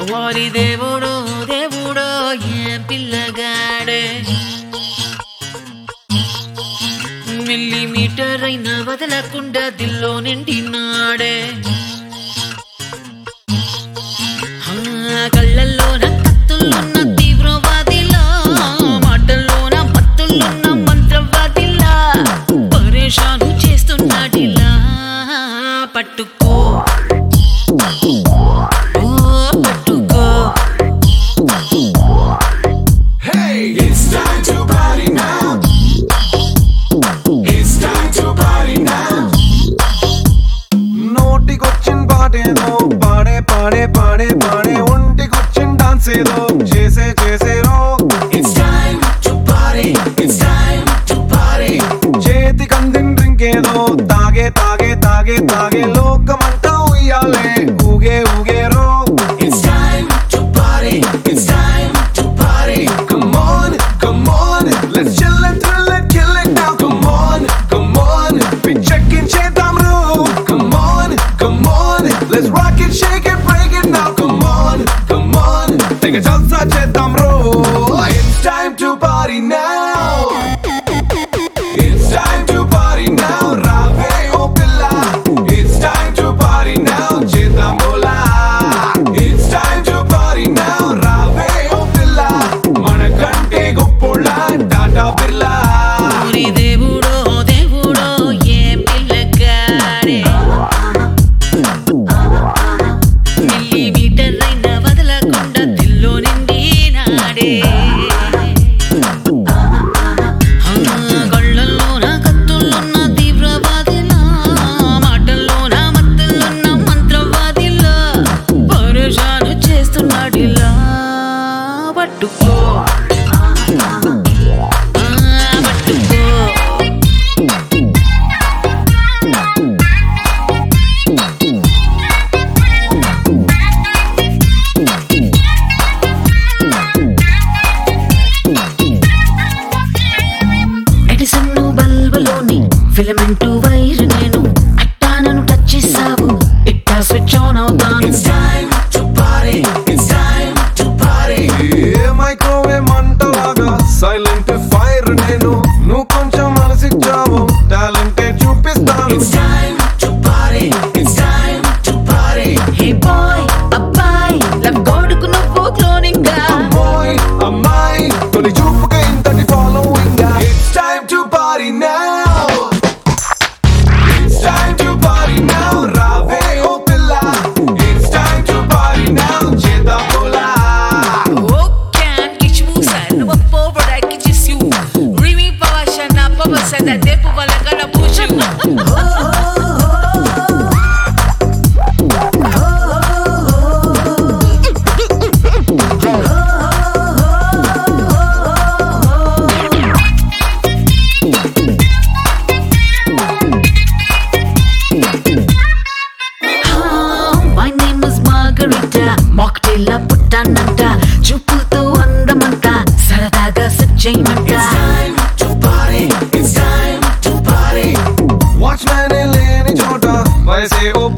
ఓరి దేవుడో దేవుడో ఏం పిల్లగాడే మిల్లీమీటర్ అయినా వదలకుండా దిల్లో నిండినాడే కళ్ళల్లోన కత్తులున్న తీవ్రవాదిలా మాటల్లోన మత్తులున్న మంత్రవాదిలా పరేషాను చేస్తున్నాడిలా పట్టుకో పట్టుకో Hey, it's time to party now. It's time to party now. నోటికొచ్చిన పాటేదో పాడే పాడే పాడే పాడే ఒంటికొచ్చిన డాన్స్ ఏదో చేసే చేసేరో It's time to party. It's time to party. చేతి కందిన డ్రింక్ ఏదో తాగే తాగే తాగే తాగే లోకమంతా ఉయ్యాలే ఊగే ఊగేరో It's time to party. It's time to party. Come on, come on, let's chill and thrill and kill it now. Come on, come on, we checking చేద్దాం రో. Come on, come on, let's rock it, shake it, break it now. Come on, come on, take a జల్సా చేద్దాం రో. It's time to party now. It's time to party now. రావే ఓ పిల్ల. It's time to party now. చేద్దాం బోలా. It's time to party now. రావే ఓ పిల్ల. మనకంటే గొప్పోళ్ళ టాటా బిర్లా. ఓరి దేవుడో దేవుడో ఏం పిల్లగాడే మిల్లీమీటర్ అయినా వదలకుండా దిల్లో నిండినాడే కళ్ళల్లోన కత్తులున్న తీవ్రవాదిలా మాటల్లోన మత్తులున్న మంత్రవాదిలా పరేషాను చేస్తున్నాడిలా పట్టుకో పట్టుకో ఎడిసన్ బల్బులోని ఫిలమెంట్ వైర్ నేను అట్టా నన్ను టచ్ చేసావు ఇట్టా స్విచ్ ఆన్ అవుతాను It's time to party. It's time to party. ఏ మైక్రోవేవ్ మంటలాగా సైలెంట్ ఫైర్ నేను నువ్వు కొంచెం మనసిచ్చావు టాలెంటే చూపిస్తాను It's time to party. It's time to party. Hey boy అబ్బాయి లవ్ గోడుకు నువ్వు క్లోనింగ్ గా అమ్మాయి అమ్మాయి తొలి చూపుగా ఇంతటి following it's time to party now it's time to party now రావే ఓ పిల్ల it's time to party now చేద్దాం బోలా Oh, can't get you sad. No forward, I can just you. Remy Pavashana, Papa said that they put like gonna push you. My name is Margarita. Mocktail పుట్టానంట చూపుతో అందమంట సరదాగా సజ్జయమంట It's time to party. It's time to party. Watchman లేని చోట వయసే ఓ